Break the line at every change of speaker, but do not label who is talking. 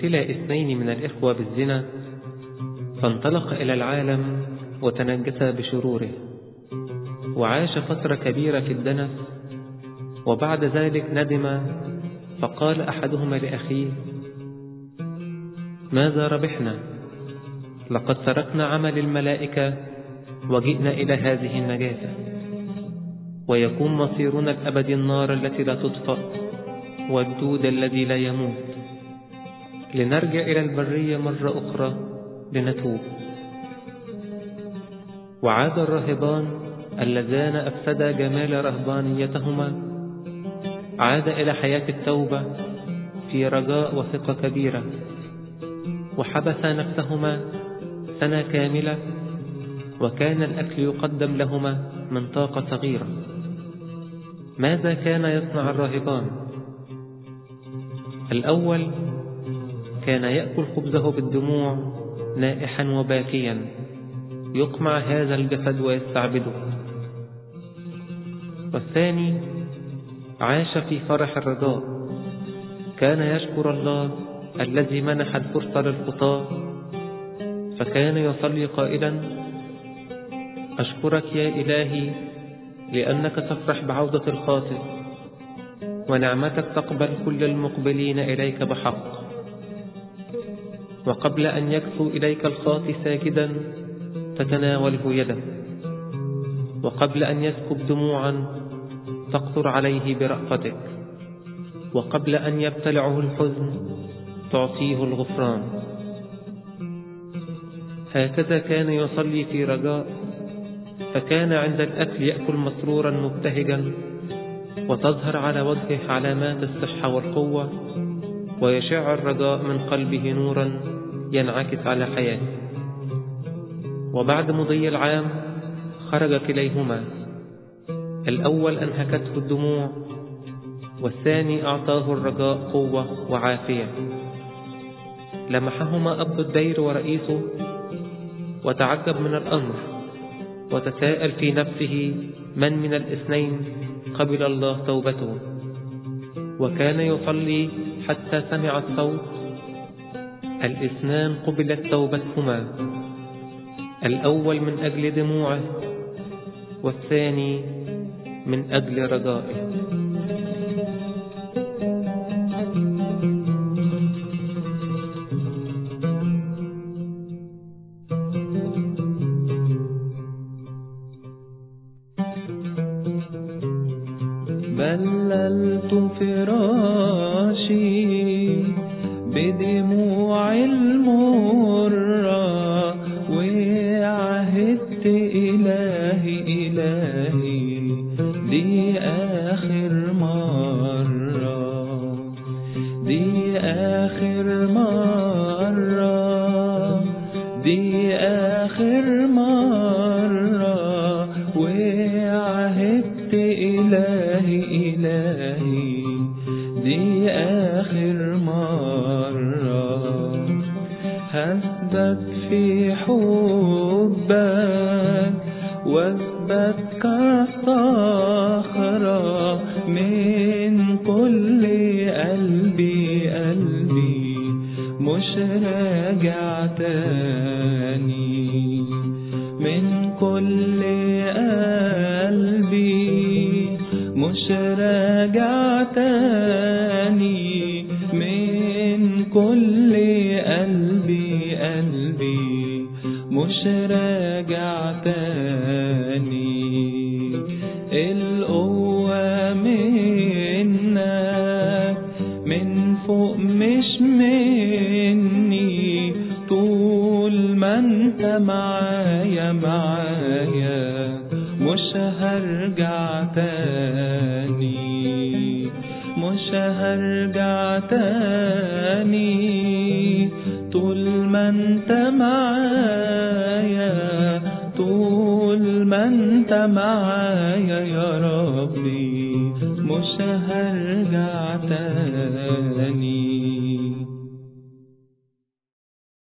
ابتلى 2 من الإخوة بالزنا، فانطلق إلى العالم وتنجس بشروره، وعاش فترة كبيرة في الدنس. وبعد ذلك ندم، فقال أحدهما لأخيه: ماذا ربحنا؟ لقد تركنا عمل الملائكة وجئنا إلى هذه النجاسة، ويكون مصيرنا الأبدي النار التي لا تطفأ والدود الذي لا يموت. لنرجع إلى البرية مرة أخرى لنتوب. وعاد الراهبان اللذان أفسدا جمال رهبانيتهما، عاد إلى حياة التوبة في رجاء وثقة كبيرة، وحبسا نفسهما 1 سنة كاملة، وكان الأكل يقدم لهما من طاقة صغيرة. ماذا كان يصنع الراهبان؟ الأول كان يأكل خبزه بالدموع نائحا وباكيا، يقمع هذا الجسد ويستعبده. والثاني عاش في فرح الرجاء، كان يشكر الله الذي منح الفرصة للخطاة، فكان يصلي قائلا: أشكرك يا إلهي لأنك تفرح بعودة الخاطئ، ونعمتك تقبل كل المقبلين إليك بحق. وقبل أن يكسو إليك الخاطئ ساجدا تتناوله يدك، وقبل أن يسكب دموعا تقطر عليه برأفتك، وقبل أن يبتلعه الحزن تعطيه الغفران. هكذا كان يصلي في رجاء، فكان عند الأكل يأكل مسرورا مبتهجا، وتظهر على وجهه علامات الصحة والقوة، ويشع الرجاء من قلبه نورا ينعكس على حياته. وبعد مضي العام خرج كليهما، الأول أنهكته الدموع، والثاني أعطاه الرجاء قوة وعافية. لمحهما أب الدير ورئيسه، وتعجب من الأمر، وتساءل في نفسه من الاثنين قبل الله توبته. وكان يصلي حتى سمع الصوت: الاثنان قبلت توبتهما، الأول من أجل دموعه، والثاني من أجل رجائه.
بللت فراشي بدموع المرة، وعهدت إلهي دي آخر مرة، دي آخر مرة، دي آخر مرة، وعهدت إلهي دي آخر مرة. هثبت في حبك واثبت كالصخرة، من كل قلبي مش راجع تاني، من كل قلبي مش راجع تاني، من كل قلبي مش راجع تاني. القوة منك من فوق مش مني، طول ما انت معايا مش هرجع تاني، مش هرجع تاني، طول ما انت معايا، طول ما انت معايا يا ربي مش هرجع تاني.